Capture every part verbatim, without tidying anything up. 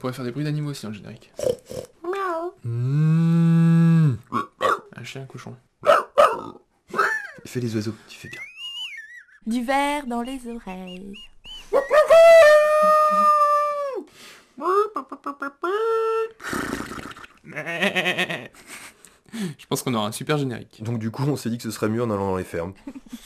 pourrait faire des bruits d'animaux aussi dans le générique. Mmh. Un chien, un cochon. Fais les oiseaux, tu fais bien. Du verre dans les oreilles. Je pense qu'on aura un super générique. Donc du coup, on s'est dit que ce serait mieux en allant dans les fermes.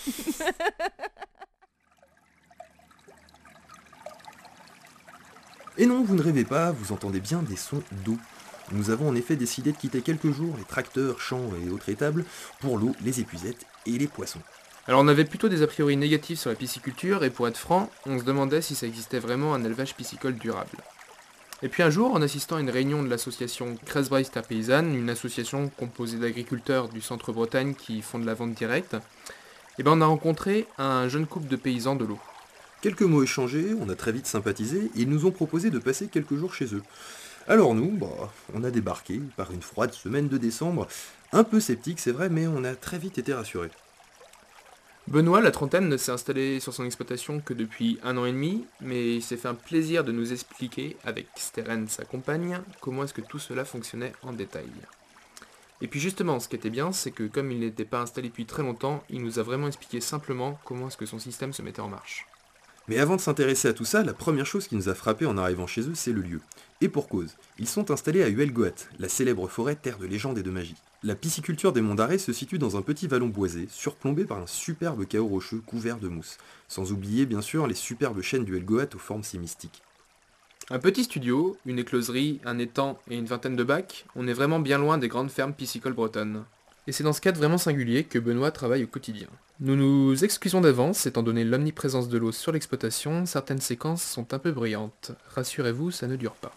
Et non, vous ne rêvez pas, vous entendez bien des sons d'eau. Nous avons en effet décidé de quitter quelques jours les tracteurs, champs et autres étables pour l'eau, les épuisettes et les poissons. Alors on avait plutôt des a priori négatifs sur la pisciculture, et pour être franc, on se demandait si ça existait vraiment un élevage piscicole durable. Et puis un jour, en assistant à une réunion de l'association Kresbreister Paysanne, une association composée d'agriculteurs du centre-Bretagne qui font de la vente directe, et ben on a rencontré un jeune couple de paysans de l'eau. Quelques mots échangés, on a très vite sympathisé, et ils nous ont proposé de passer quelques jours chez eux. Alors nous, bah, on a débarqué par une froide semaine de décembre, un peu sceptique c'est vrai, mais on a très vite été rassurés. Benoît, la trentaine, ne s'est installé sur son exploitation que depuis un an et demi, mais il s'est fait un plaisir de nous expliquer, avec Steren, sa compagne, comment est-ce que tout cela fonctionnait en détail. Et puis justement, ce qui était bien, c'est que comme il n'était pas installé depuis très longtemps, il nous a vraiment expliqué simplement comment est-ce que son système se mettait en marche. Mais avant de s'intéresser à tout ça, la première chose qui nous a frappé en arrivant chez eux, c'est le lieu. Et pour cause, ils sont installés à Huelgoat, la célèbre forêt terre de légende et de magie. La pisciculture des Monts d'Arrée se situe dans un petit vallon boisé, surplombé par un superbe chaos rocheux couvert de mousse. Sans oublier bien sûr les superbes chênes du Huelgoat aux formes si mystiques. Un petit studio, une écloserie, un étang et une vingtaine de bacs, on est vraiment bien loin des grandes fermes piscicoles bretonnes. Et c'est dans ce cadre vraiment singulier que Benoît travaille au quotidien. Nous nous excusons d'avance, étant donné l'omniprésence de l'eau sur l'exploitation, certaines séquences sont un peu bruyantes. Rassurez-vous, ça ne dure pas.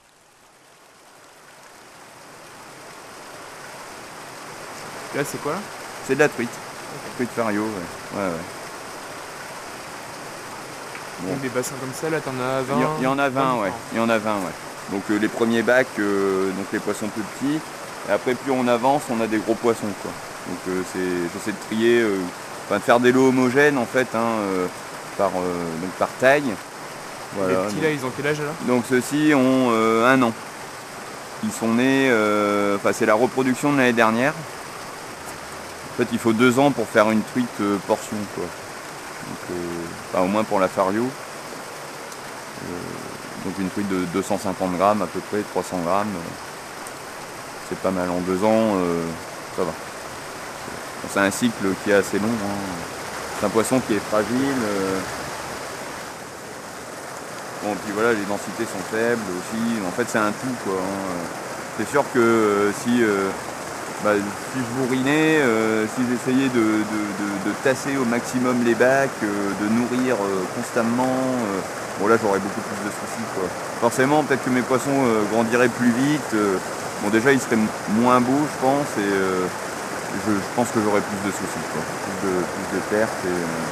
Là, c'est quoi là? C'est de la truite. Truite fario, ouais. ouais, ouais. Bon. Donc des bassins comme ça, là, t'en as vingt? Il y, il y en a vingt, ouais. Il y en a vingt, ouais. Donc euh, les premiers bacs, euh, donc les poissons plus petits. Et après, plus on avance, on a des gros poissons, quoi. Donc euh, c'est, j'essaie de trier, euh, enfin de faire des lots homogènes, en fait, hein, euh, par, euh, donc par taille. Voilà. Les petits, donc, là, ils ont quel âge, là? Donc ceux-ci ont euh, un an. Ils sont nés, euh, enfin c'est la reproduction de l'année dernière. En fait, il faut deux ans pour faire une truite euh, portion, quoi. Donc, euh, enfin, au moins pour la fario. Euh, donc une truite de deux cent cinquante grammes à peu près, trois cents grammes. Euh, c'est pas mal. En deux ans, euh, ça va. C'est un cycle qui est assez long. Hein. C'est un poisson qui est fragile. Euh... Bon, puis voilà, les densités sont faibles aussi. En fait, c'est un tout, quoi. Hein. C'est sûr que euh, si... Euh, Bah, si je bourrinais, euh, si j'essayais de, de, de, de tasser au maximum les bacs, euh, de nourrir euh, constamment, euh, bon là j'aurais beaucoup plus de soucis, quoi. Forcément, peut-être que mes poissons euh, grandiraient plus vite. Euh, bon déjà ils seraient moins beaux, je pense, et euh, je, je pense que j'aurais plus de soucis, quoi. Plus de, plus de pertes. Et, euh...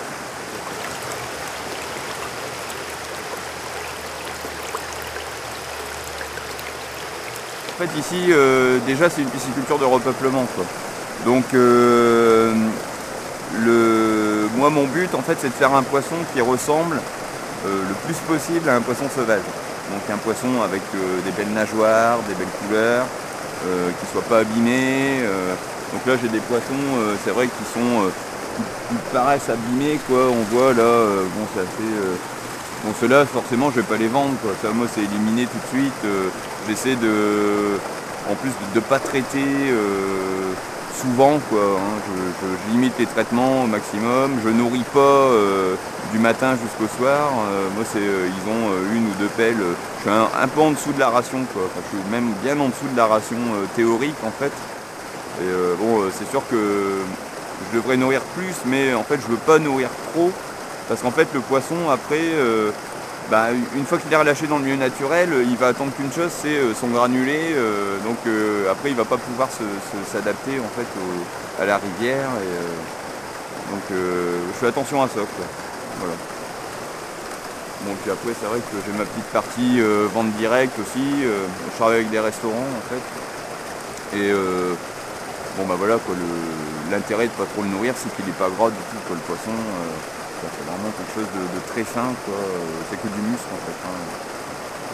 En fait ici euh, déjà c'est une pisciculture de repeuplement, quoi. Donc euh, le, moi mon but en fait c'est de faire un poisson qui ressemble euh, le plus possible à un poisson sauvage. Donc un poisson avec euh, des belles nageoires, des belles couleurs, euh, qui ne soit pas abîmé. Euh. Donc là j'ai des poissons, euh, c'est vrai qui sont euh, qui, qui paraissent abîmés, quoi. On voit là, euh, bon c'est assez. Euh, Bon ceux-là forcément je vais pas les vendre, quoi. Ça, moi c'est éliminé tout de suite. Euh, j'essaie de en plus de ne pas traiter euh, souvent, quoi, hein. je, je, je limite les traitements au maximum, je nourris pas euh, du matin jusqu'au soir. Euh, moi c'est euh, ils ont euh, une ou deux pelles. Je suis un, un peu en dessous de la ration, quoi. Enfin, je suis même bien en dessous de la ration euh, théorique en fait. Et euh, bon euh, c'est sûr que je devrais nourrir plus, mais en fait je veux pas nourrir trop. Parce qu'en fait le poisson après, euh, bah, une fois qu'il est relâché dans le milieu naturel, il va attendre qu'une chose, c'est euh, son granulé. Euh, donc euh, après il va pas pouvoir se, se, s'adapter en fait au, à la rivière. Et, euh, donc euh, je fais attention à ça, quoi. Voilà. Bon puis après c'est vrai que j'ai ma petite partie euh, vente directe aussi. Euh, je travaille avec des restaurants en fait. Et euh, bon bah voilà quoi, le, l'intérêt de pas trop le nourrir, c'est qu'il est pas gras du tout, quoi, le poisson. Euh, C'est vraiment quelque chose de, de très fin, quoi. C'est que du muscle en fait. Hein.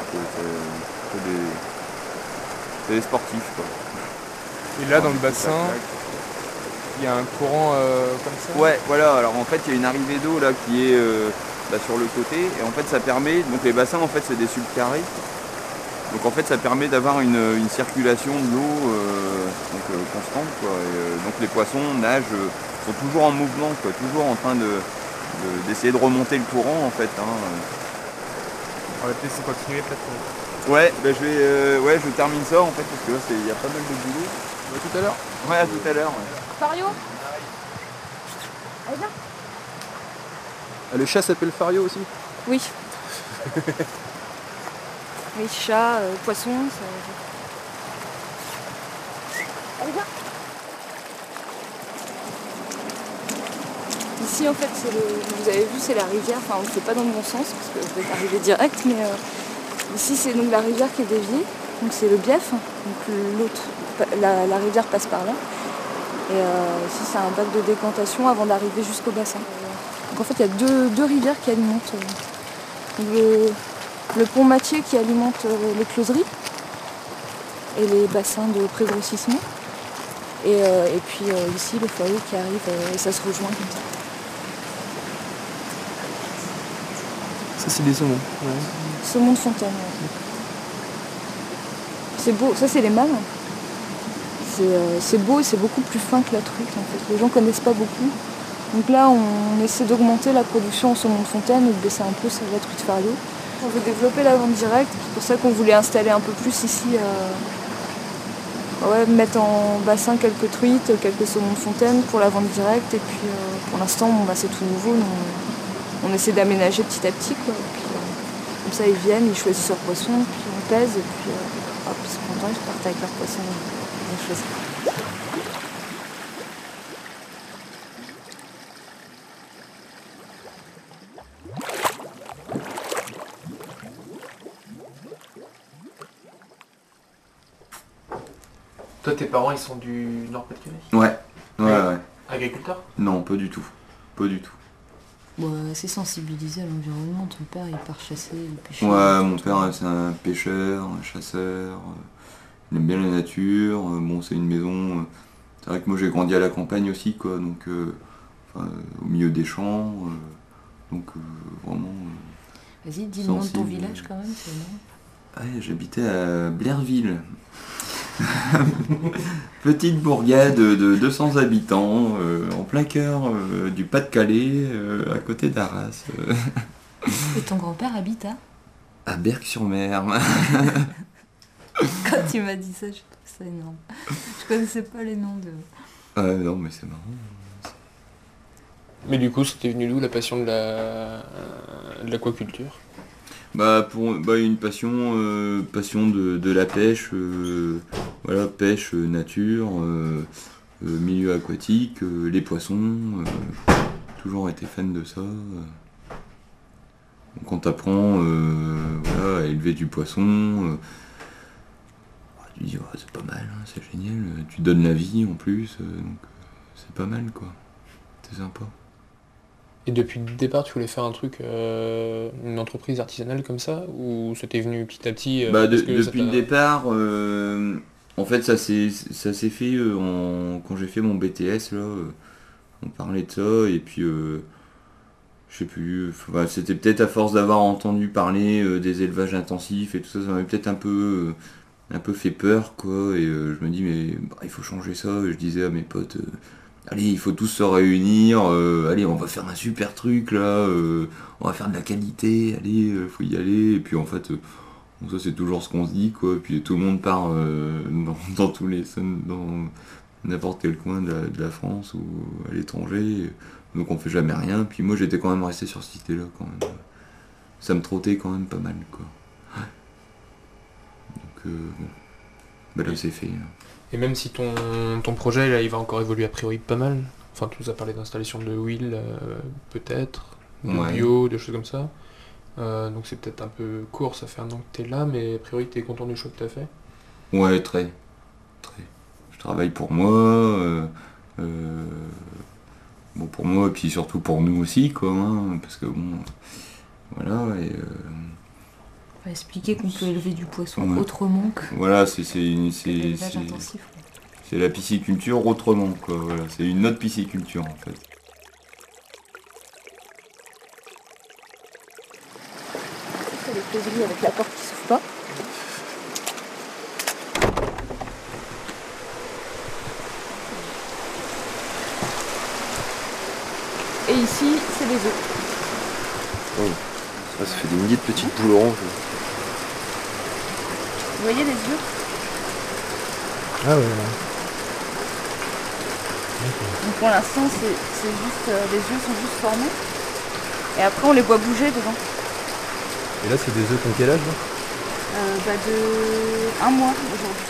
euh, c'est c'est des, c'est des sportifs, quoi. Et là, dans le bassin, il y a un courant euh, comme ça? Ouais, voilà, alors en fait il y a une arrivée d'eau là qui est euh, bah, sur le côté, et en fait ça permet, donc les bassins en fait c'est des subcarrés, donc en fait ça permet d'avoir une, une circulation de l'eau euh, donc, euh, constante, quoi. Et, euh, donc les poissons nagent, euh, sont toujours en mouvement, quoi, toujours en train de, de- d'essayer de remonter le courant en fait, hein. On va peut-être laisser continuer peut-être. Ouais, bah, je vais, euh, ouais, je termine ça en fait parce que là c'est- il y a pas mal de boulot. À tout à l'heure. Ouais, à tout à l'heure. Ouais. Fario. Allez, viens. Le chat s'appelle Fario aussi? Oui. Oui, chat, euh, poisson, ça... Allez, viens. Ici en fait, c'est le... vous avez vu, c'est la rivière, enfin on ne le fait pas dans le bon sens parce que vous êtes arrivé direct, mais euh, ici c'est donc la rivière qui est déviée, donc c'est le Bief, donc l'autre, la, la rivière passe par là. Et euh, ici c'est un bac de décantation avant d'arriver jusqu'au bassin. Donc en fait il y a deux, deux rivières qui alimentent euh, le, le pont Mathieu qui alimente euh, les closeries et les bassins de pré-grossissement. Et, euh, et puis euh, ici le foyer qui arrive euh, et ça se rejoint comme ça. Ça c'est des saumons. Ouais. Saumon de fontaine. Ouais. C'est beau, ça c'est les mâles. C'est euh, c'est beau et c'est beaucoup plus fin que la truite en fait. Les gens connaissent pas beaucoup. Donc là on essaie d'augmenter la production en saumon de fontaine et de baisser un peu sur la truite fario. On veut développer la vente directe, c'est pour ça qu'on voulait installer un peu plus ici, euh, ouais, mettre en bassin quelques truites, quelques saumons de fontaine pour la vente directe. Et puis euh, pour l'instant bon, bah, c'est tout nouveau, donc on, on essaie d'aménager petit à petit, quoi. Et puis, euh, comme ça ils viennent, ils choisissent leur poisson, puis on pèse et puis euh, hop, ils sont contents, ils repartent avec leur poisson. Ils choisissent. Toi, tes parents, ils sont du Nord-Pas-de-Calais? Ouais, ouais, ouais. Agriculteurs? Non, pas du tout. Pas du tout. Bon, assez sensibilisé à l'environnement, ton père il part chasser, il pêche. Ouais, mon père c'est un pêcheur, un chasseur, euh, il aime bien la nature, euh, bon c'est une maison, euh, c'est vrai que moi j'ai grandi à la campagne aussi, quoi, donc euh, enfin, euh, au milieu des champs, euh, donc euh, vraiment... euh, Vas-y, dis le nom de ton sensible. village quand même, c'est énorme. Ouais, j'habitais à Blairville. Petite bourgade de deux cents habitants, euh, en plein cœur euh, du Pas-de-Calais, euh, à côté d'Arras. euh, Et ton grand-père habite à à Berck-sur-Mer. Quand tu m'as dit ça, je trouve ça énorme. Je connaissais pas les noms de... Ouais, non, mais c'est marrant. Mais du coup, c'était venu d'où la passion de la de l'aquaculture? Bah, pour bah, une passion, euh, passion de, de la pêche, euh, voilà, pêche, euh, nature, euh, euh, milieu aquatique, euh, les poissons, euh, toujours été fan de ça. euh. Donc on t'apprend euh, voilà, à élever du poisson, euh, tu dis oh, c'est pas mal, hein, c'est génial, tu donnes la vie en plus, euh, donc euh, c'est pas mal quoi, c'est sympa. Et depuis le départ, tu voulais faire un truc, euh, une entreprise artisanale comme ça? Ou c'était venu petit à petit euh, Bah, de- parce que ça depuis le t'a- départ, euh, en fait, ça s'est ça s'est fait euh, en- quand j'ai fait mon B T S là. euh, on parlait de ça et puis euh, je sais plus. Enfin, c'était peut-être à force d'avoir entendu parler euh, des élevages intensifs et tout ça, ça m'avait peut-être un peu euh, un peu fait peur quoi. Et euh, je me dis mais bah, il faut changer ça. Et je disais à mes potes. euh, Allez, il faut tous se réunir, euh, allez, on va faire un super truc là, euh, on va faire de la qualité, allez, euh, faut y aller, et puis en fait, euh, bon, ça c'est toujours ce qu'on se dit, quoi, et puis tout le monde part euh, dans, dans tous les, dans n'importe quel coin de la, de la France ou à l'étranger, donc on fait jamais rien, puis moi j'étais quand même resté sur cette idée-là, quand même, ça me trottait quand même pas mal, quoi. Donc, euh, bon, bah là c'est fait. Hein. Et même si ton, ton projet, là, il va encore évoluer a priori pas mal. Enfin, tu nous as parlé d'installation de wheel, euh, peut-être, de Ouais. bio, de choses comme ça. Euh, donc c'est peut-être un peu court, ça fait un an que t'es là, mais a priori t'es content du choix que t'as fait. Ouais, très. Très. Je travaille pour moi. Euh, euh, bon, pour moi, et puis surtout pour nous aussi, quoi. Hein, parce que bon. Voilà. Et, euh, On va expliquer qu'on peut élever du poisson Ouais. autrement que Voilà, c'est c'est une- que c'est- l'élevage c'est- intensif. c'est la pisciculture autrement, quoi. Voilà, c'est une autre pisciculture en fait. C'est les causeries avec la porte qui s'ouvre pas. Et ici, c'est les œufs. Ah, ça fait des milliers de petites boules oranges. Vous voyez les œufs? Ah ouais, Donc pour l'instant, c'est c'est juste, euh, les œufs sont juste formés. Et après, on les voit bouger dedans. Et là, c'est des œufs qui ont quel âge là Euh, bah de un mois aujourd'hui.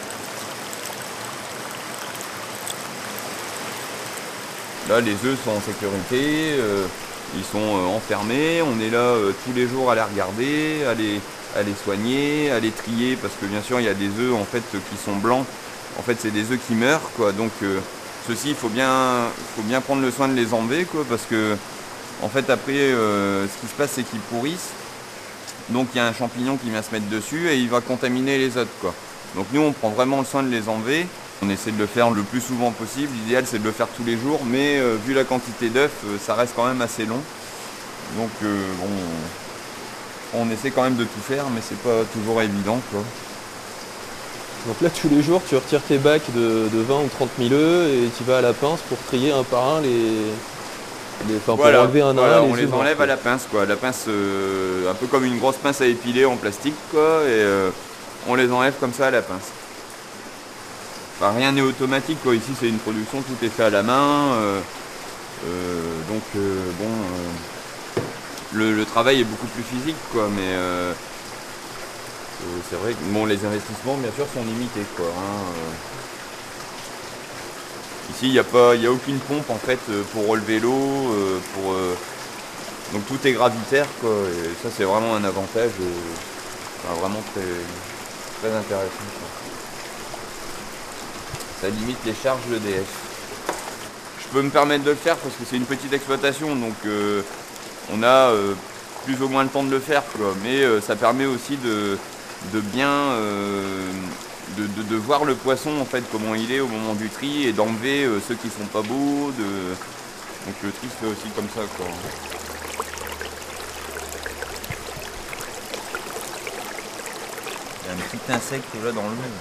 Là, les œufs sont en sécurité, euh, ils sont euh, enfermés, on est là euh, tous les jours à les regarder, à les, à les soigner, à les trier, parce que bien sûr, il y a des œufs en fait qui sont blancs. En fait, c'est des œufs qui meurent, quoi. Donc, euh, ceux-ci, il faut bien, faut bien prendre le soin de les enlever, quoi, parce que en fait, après, euh, ce qui se passe, c'est qu'ils pourrissent. Donc, il y a un champignon qui vient se mettre dessus et il va contaminer les autres, quoi. Donc, nous, on prend vraiment le soin de les enlever. On essaie de le faire le plus souvent possible. L'idéal, c'est de le faire tous les jours, mais euh, vu la quantité d'œufs, euh, ça reste quand même assez long. Donc, euh, bon, on essaie quand même de tout faire, mais c'est pas toujours évident, quoi. Donc là, tous les jours, tu retires tes bacs de, de vingt ou trente mille œufs et tu vas à la pince pour trier un par un les... les enfin, Voilà, pour enlever un voilà, à un on les les œufs enlève blancs, à la pince, quoi. La pince, euh, un peu comme une grosse pince à épiler en plastique, quoi, et euh, on les enlève comme ça à la pince. Enfin, rien n'est automatique, quoi. Ici, c'est une production, tout est fait à la main. euh, euh, donc, euh, bon, euh, le, le travail est beaucoup plus physique, quoi, mais euh, euh, c'est vrai que bon, les investissements, bien sûr, sont limités, quoi. Hein, euh. Ici, il n'y a pas, il y a aucune pompe en fait euh, pour relever l'eau, euh, pour euh, donc tout est gravitaire, quoi. Et ça, c'est vraiment un avantage, euh, enfin, vraiment très, très intéressant, quoi. Ça limite les charges d'E D F. Je peux me permettre de le faire parce que c'est une petite exploitation, donc euh, on a euh, plus ou moins le temps de le faire, quoi. Mais euh, ça permet aussi de, de bien euh, de, de, de voir le poisson en fait comment il est au moment du tri et d'enlever euh, ceux qui sont pas beaux. De... Donc le tri se fait aussi comme ça, quoi. Il y a un petit insecte là dans l'eau.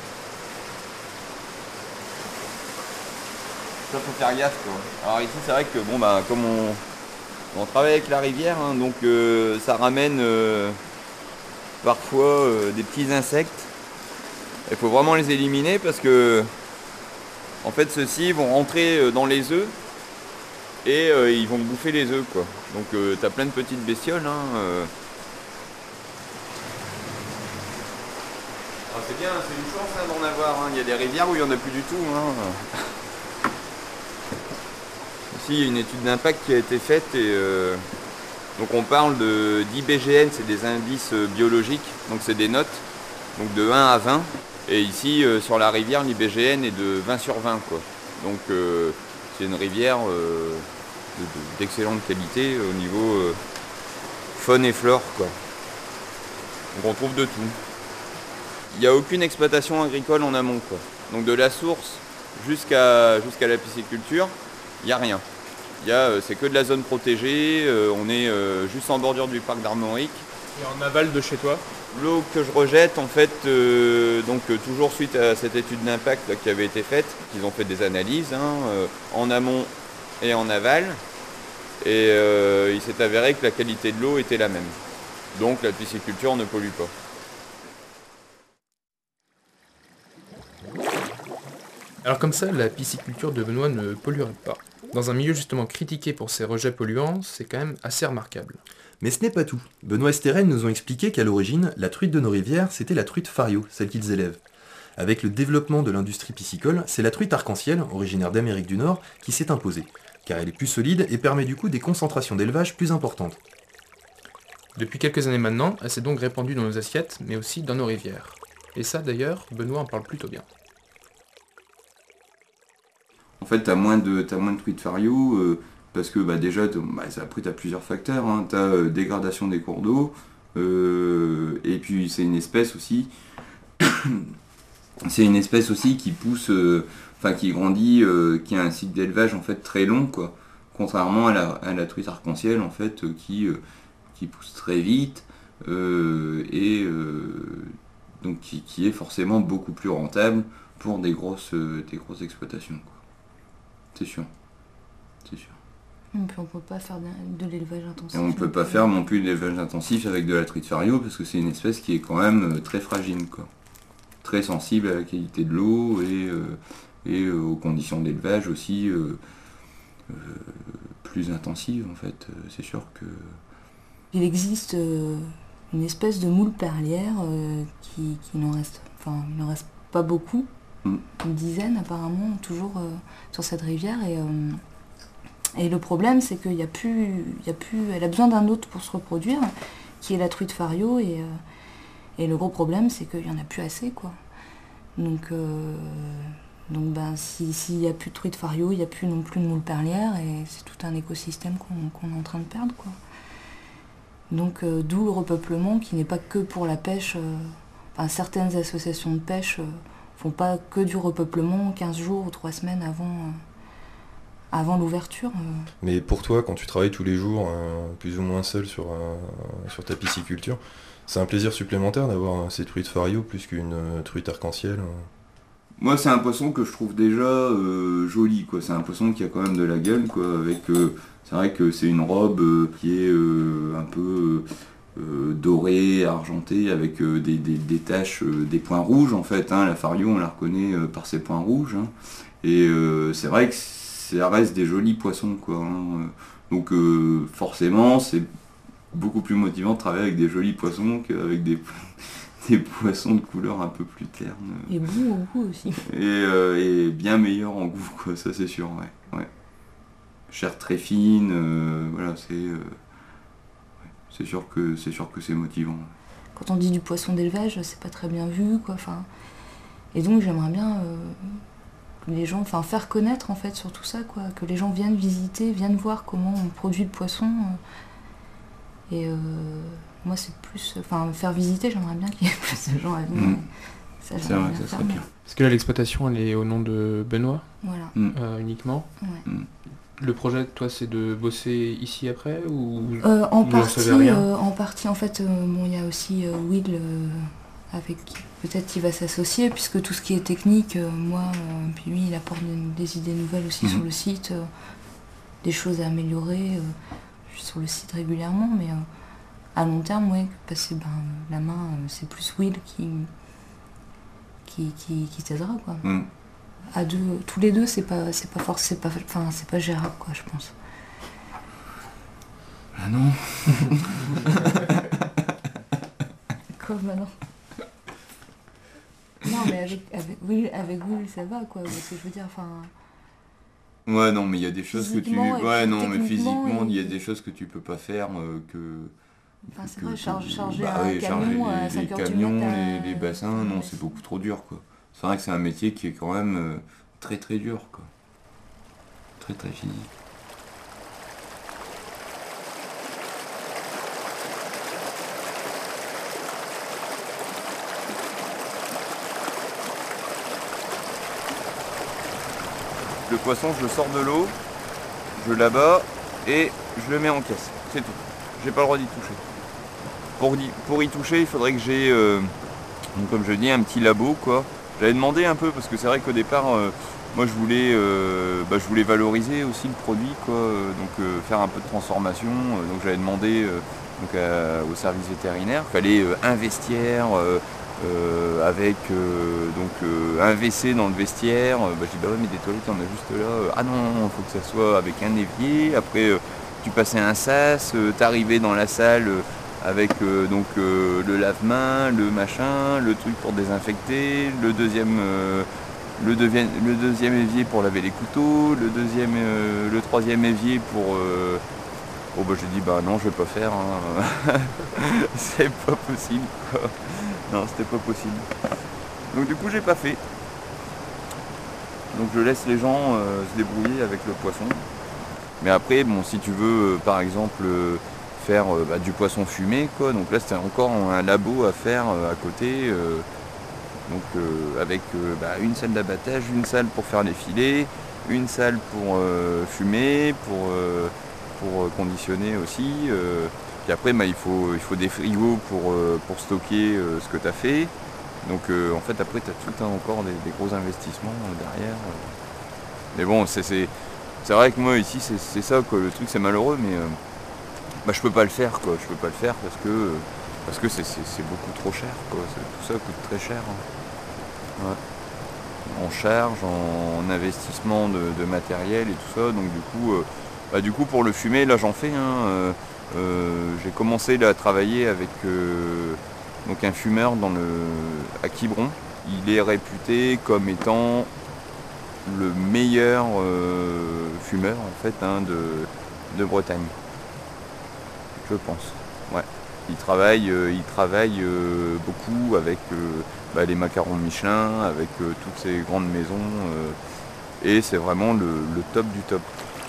Ça faut faire gaffe, quoi. Alors ici c'est vrai que bon bah comme on, on travaille avec la rivière, hein, donc euh, ça ramène euh, parfois euh, des petits insectes. Il faut vraiment les éliminer parce que en fait ceux-ci vont rentrer euh, dans les œufs et euh, ils vont bouffer les œufs, quoi. Donc euh, t'as plein de petites bestioles, hein, euh. Ah, c'est bien, c'est une chance hein, d'en avoir, hein. Il y a des rivières où il n'y en a plus du tout, hein. Ici, il y a une étude d'impact qui a été faite et euh, donc on parle de d'I B G N, c'est des indices euh, biologiques, donc c'est des notes, donc de un à vingt. Et ici, euh, sur la rivière, l'I B G N est de vingt sur vingt, quoi. Donc euh, c'est une rivière euh, de- de- d'excellente qualité au niveau euh, faune et flore, quoi. Donc on trouve de tout. Il n'y a aucune exploitation agricole en amont, quoi. Donc de la source jusqu'à jusqu'à la pisciculture, il n'y a rien. Il y a, euh, c'est que de la zone protégée, euh, on est euh, juste en bordure du parc d'Armorique. Et en aval de chez toi? L'eau que je rejette, en fait, euh, donc euh, toujours suite à cette étude d'impact là, qui avait été faite, ils ont fait des analyses hein, euh, en amont et en aval, et euh, il s'est avéré que la qualité de l'eau était la même. Donc la pisciculture ne pollue pas. Alors comme ça, la pisciculture de Benoît ne polluerait pas. Dans un milieu justement critiqué pour ses rejets polluants, c'est quand même assez remarquable. Mais ce n'est pas tout. Benoît et Steren nous ont expliqué qu'à l'origine, la truite de nos rivières, c'était la truite fario, celle qu'ils élèvent. Avec le développement de l'industrie piscicole, c'est la truite arc-en-ciel, originaire d'Amérique du Nord, qui s'est imposée, car elle est plus solide et permet du coup des concentrations d'élevage plus importantes. Depuis quelques années maintenant, elle s'est donc répandue dans nos assiettes, mais aussi dans nos rivières. Et ça d'ailleurs, Benoît en parle plutôt bien. En fait, tu as moins de, t'as moins de truites fario, euh, parce que bah, déjà, t'as- bah, après, tu as plusieurs facteurs. Hein. Tu as dégradation des cours d'eau, Euh, et puis c'est une espèce aussi, c'est une espèce aussi qui pousse, euh, enfin qui grandit, euh, qui a un cycle d'élevage en fait très long, quoi. Contrairement à la, à la truite arc-en-ciel en fait, euh, qui, euh, qui pousse très vite euh, et euh, donc qui, qui est forcément beaucoup plus rentable pour des grosses, euh, des grosses exploitations, quoi. C'est sûr, c'est sûr. Et puis on peut pas faire de, de l'élevage intensif. Et on ne peut pas faire non plus de l'élevage intensif avec de la truite fario parce que c'est une espèce qui est quand même euh, très fragile, quoi. Très sensible à la qualité de l'eau et, euh, et euh, aux conditions d'élevage aussi euh, euh, plus intensives en fait. Euh, c'est sûr que... Il existe euh, une espèce de moule perlière euh, qui, qui n'en reste, enfin, il n'en reste pas beaucoup, mm. une dizaine apparemment, toujours euh, sur cette rivière. Et, euh, et le problème, c'est qu'il y a plus, il y a plus, elle a besoin d'un autre pour se reproduire, qui est la truite fario. Et, euh, et le gros problème, c'est qu'il n'y en a plus assez, quoi. Donc, euh, donc ben, si, s'il n'y a plus de truite fario, il n'y a plus non plus de moule perlière, et c'est tout un écosystème qu'on, qu'on est en train de perdre, quoi. Donc euh, d'où le repeuplement qui n'est pas que pour la pêche. Euh, enfin, certaines associations de pêche euh, font pas que du repeuplement quinze jours ou trois semaines avant, euh, avant l'ouverture. Euh. Mais pour toi, quand tu travailles tous les jours, euh, plus ou moins seul sur, euh, sur ta pisciculture, c'est un plaisir supplémentaire d'avoir ces truites fario plus qu'une euh, truite arc-en-ciel euh. Moi, c'est un poisson que je trouve déjà euh, joli, quoi. C'est un poisson qui a quand même de la gueule, quoi, avec... Euh, c'est vrai que c'est une robe euh, qui est euh, un peu euh, dorée, argentée, avec euh, des, des, des taches, euh, des points rouges en fait, hein. La fario, on la reconnaît euh, par ses points rouges, hein. Et euh, c'est vrai que ça reste des jolis poissons, quoi, hein. Donc euh, forcément, c'est beaucoup plus motivant de travailler avec des jolis poissons qu'avec des, des poissons de couleur un peu plus terne. Et bon au goût aussi. Et, euh, et bien meilleur en goût, quoi, ça c'est sûr, ouais. ouais. Chair très fine, euh, voilà, c'est, euh, c'est sûr que c'est sûr que c'est motivant. Quand on dit du poisson d'élevage, c'est pas très bien vu, quoi. Enfin, et donc j'aimerais bien euh, que les gens, enfin, faire connaître en fait sur tout ça, quoi, que les gens viennent visiter, viennent voir comment on produit le poisson. Euh, et euh, moi, c'est plus, enfin, faire visiter, j'aimerais bien qu'il y ait plus de gens à venir. Mmh. Ça, c'est vrai, ça serait bien. Parce que là, l'exploitation, elle est au nom de Benoît, voilà, mmh. euh, uniquement. Ouais. Mmh. Le projet, toi, c'est de bosser ici après ou euh, en, vous partie, ne savez rien euh, en partie, en fait, euh, bon, il y a aussi euh, Will euh, avec qui peut-être il va s'associer, puisque tout ce qui est technique, euh, moi, euh, puis lui, il apporte des, des idées nouvelles aussi mmh. sur le site, euh, des choses à améliorer. Euh, je suis sur le site régulièrement, mais euh, à long terme, ouais, passer ben, la main, euh, c'est plus Will qui, qui, qui, qui t'aidera, quoi. Mmh. À deux, tous les deux, c'est pas, c'est pas fort, c'est pas, enfin, c'est pas gérable, quoi, je pense. Ah non. Quoi, bah non. Non, mais avec, avec, oui, avec Will, ça va, quoi. Parce que je veux dire, enfin. Ouais, non, mais il y a des choses que tu, ouais, non, mais physiquement, il y a et... des choses que tu peux pas faire, euh, que. Enfin, c'est que, vrai, charger, charger bah, un oui, camion charger à les, cinq les heures camions, du matin. les, les bassins, non, c'est beaucoup trop dur, quoi. C'est vrai que c'est un métier qui est quand même euh, très très dur, quoi. Très très physique. Le poisson, je le sors de l'eau, je l'abats et je le mets en caisse. C'est tout. J'ai pas le droit d'y toucher. Pour y, pour y toucher, il faudrait que j'ai, euh, comme je dis, un petit labo, quoi. J'avais demandé un peu parce que c'est vrai qu'au départ, euh, moi je voulais, euh, bah, je voulais valoriser aussi le produit, quoi. Euh, donc euh, faire un peu de transformation. Euh, donc j'avais demandé euh, donc, à, au service vétérinaire, il fallait euh, un vestiaire. Euh, Euh, avec euh, donc euh, un W C dans le vestiaire. Euh, bah, j'ai dit bah ouais, mais des toilettes on a juste là. Euh, ah non, il faut que ça soit avec un évier. Après euh, tu passais un sas, euh, t'arrivais dans la salle euh, avec euh, donc euh, le lave-main, le machin, le truc pour désinfecter, le deuxième euh, le, deuxième le deuxième évier pour laver les couteaux, le deuxième euh, le troisième évier pour euh... oh bah j'ai dit bah non je vais pas faire, hein. C'est pas possible, quoi. Non, c'était pas possible. Donc du coup, j'ai pas fait. Donc je laisse les gens euh, se débrouiller avec le poisson. Mais après, bon, si tu veux, euh, par exemple, euh, faire euh, bah, du poisson fumé, quoi. Donc là c'était encore un labo à faire euh, à côté, euh, donc euh, avec euh, bah, une salle d'abattage, une salle pour faire les filets, une salle pour euh, fumer, pour, euh, pour conditionner aussi. Euh, puis après bah, il, faut, il faut des frigos pour, euh, pour stocker euh, ce que tu as fait. Donc euh, en fait après tu as tout un, encore des, des gros investissements euh, derrière. Euh. Mais bon, c'est, c'est, c'est vrai que moi ici c'est, c'est ça, quoi. Le truc c'est malheureux, mais euh, bah, je peux pas le faire, quoi. Je peux pas le faire parce que, euh, parce que c'est, c'est, c'est beaucoup trop cher, quoi. C'est, tout ça coûte très cher. Hein. Ouais. En charge, en investissement de, de matériel et tout ça. Donc du coup, euh, bah, du coup pour le fumer, là j'en fais. Hein, euh, euh, j'ai commencé là, à travailler avec euh, donc un fumeur dans le, à Quiberon. Il est réputé comme étant le meilleur euh, fumeur en fait hein, de, de Bretagne. Je pense. Ouais. Il travaille, euh, il travaille euh, beaucoup avec euh, bah, les macarons Michelin, avec euh, toutes ces grandes maisons. Euh, et c'est vraiment le, le top du top.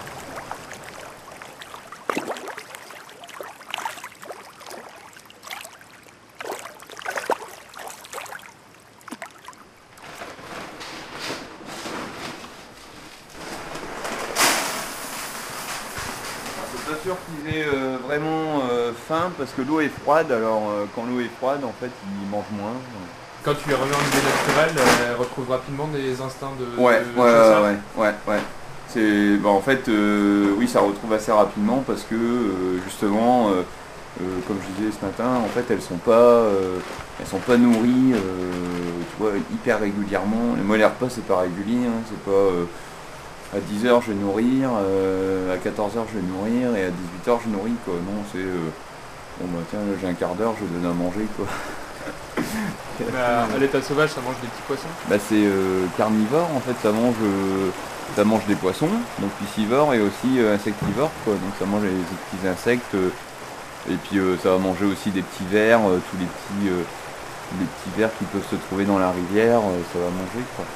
Pas sûr qu'ils aient euh, vraiment euh, faim parce que l'eau est froide, alors euh, quand l'eau est froide en fait ils mangent moins. Quand tu les remets en milieu naturel, elles retrouvent rapidement des instincts de, Ouais, de, de ouais, chasseur. ouais, ouais, ouais. C'est, bah, en fait euh, oui ça retrouve assez rapidement parce que euh, justement euh, euh, comme je disais ce matin, en fait elles sont pas euh, elles sont pas nourries euh, tu vois, hyper régulièrement. Moi les repas c'est pas régulier, hein, c'est pas euh, à dix heures je vais nourrir, euh, à quatorze heures je vais nourrir et à dix-huit heures je nourris, quoi. Non, c'est euh, bon bah tiens là, j'ai un quart d'heure, je vais donner à manger, quoi. Bah, à l'état sauvage, ça mange des petits poissons. Bah c'est euh, carnivore en fait, ça mange euh, ça mange des poissons, donc piscivore et aussi euh, insectivore, quoi. Donc ça mange les, les petits insectes euh, et puis euh, ça va manger aussi des petits vers, euh, tous les petits euh, les petits vers qui peuvent se trouver dans la rivière, euh, ça va manger, quoi.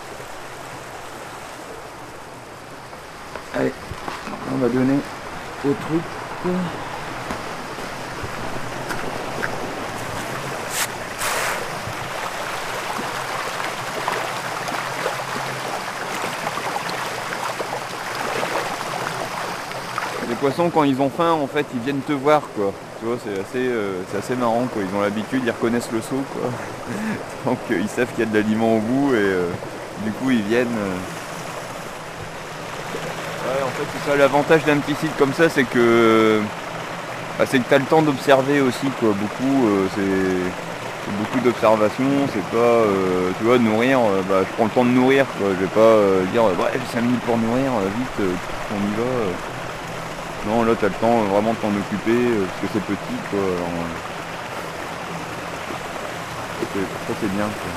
Allez, on va donner au truc. Les poissons quand ils ont faim en fait ils viennent te voir, quoi. Tu vois, c'est assez, euh, c'est assez marrant, quoi. Ils ont l'habitude, ils reconnaissent le seau, quoi. Donc euh, ils savent qu'il y a de l'aliment au bout et euh, du coup ils viennent. Euh... Ouais, en fait, c'est ça l'avantage d'un petit site comme ça, c'est que bah, c'est que tu as le temps d'observer aussi, quoi. Beaucoup, euh, c'est, c'est beaucoup d'observation, c'est pas, euh, tu vois, nourrir, euh, bah, je prends le temps de nourrir, quoi. Je vais pas euh, dire, ouais, j'ai cinq minutes pour nourrir, euh, vite, euh, on y va. Euh. Non, là, tu as le temps euh, vraiment de t'en occuper, euh, parce que c'est petit, quoi. Alors, euh, c'est, ça, c'est bien, quoi.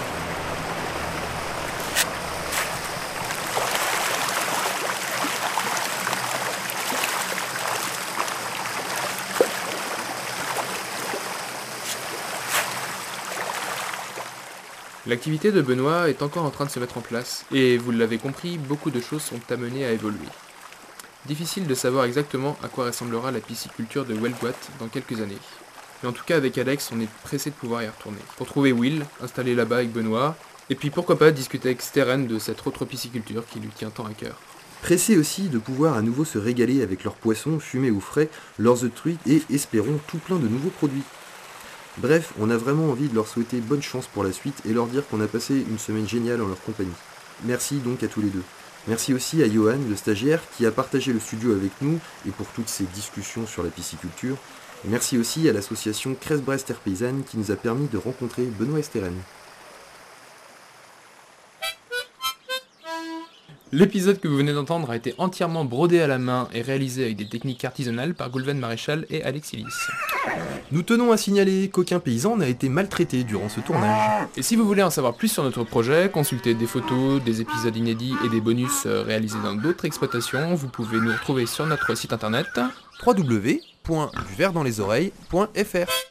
L'activité de Benoît est encore en train de se mettre en place, et vous l'avez compris, beaucoup de choses sont amenées à évoluer. Difficile de savoir exactement à quoi ressemblera la pisciculture de Huelgoat dans quelques années. Mais en tout cas avec Alex, on est pressé de pouvoir y retourner. Pour trouver Will, installé là-bas avec Benoît, et puis pourquoi pas discuter avec Steren de cette autre pisciculture qui lui tient tant à cœur. Pressés aussi de pouvoir à nouveau se régaler avec leurs poissons, fumés ou frais, leurs œufs de truite et, espérons, tout plein de nouveaux produits. Bref, on a vraiment envie de leur souhaiter bonne chance pour la suite et leur dire qu'on a passé une semaine géniale en leur compagnie. Merci donc à tous les deux. Merci aussi à Johan, le stagiaire, qui a partagé le studio avec nous et pour toutes ces discussions sur la pisciculture. Merci aussi à l'association Crest-Brest Terre Paysanne qui nous a permis de rencontrer Benoît et Steren. L'épisode que vous venez d'entendre a été entièrement brodé à la main et réalisé avec des techniques artisanales par Goulven Maréchal et Alex Illis. Nous tenons à signaler qu'aucun paysan n'a été maltraité durant ce tournage. Et si vous voulez en savoir plus sur notre projet, consulter des photos, des épisodes inédits et des bonus réalisés dans d'autres exploitations, vous pouvez nous retrouver sur notre site internet w w w point du vert dans les oreilles point f r.